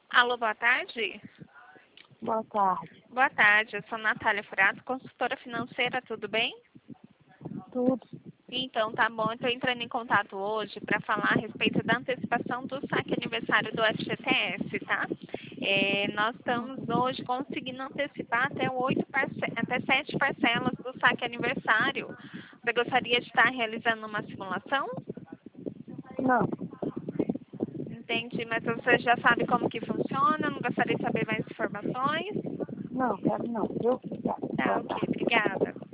Alô, boa tarde. Boa tarde. Boa tarde, eu sou Natália Furato, consultora financeira, tudo bem? Tudo. Então, tá bom. Eu estou entrando em contato hoje para falar a respeito da antecipação do saque aniversário do FGTS, tá? Nós estamos hoje conseguindo antecipar até 7 parcelas do saque aniversário. Você gostaria de estar realizando uma simulação? Não, Entendi, mas você já sabe como que funciona? Não gostaria de saber mais informações? não, quero não. Eu, obrigada. Tá, Boa ok, tarde. obrigada.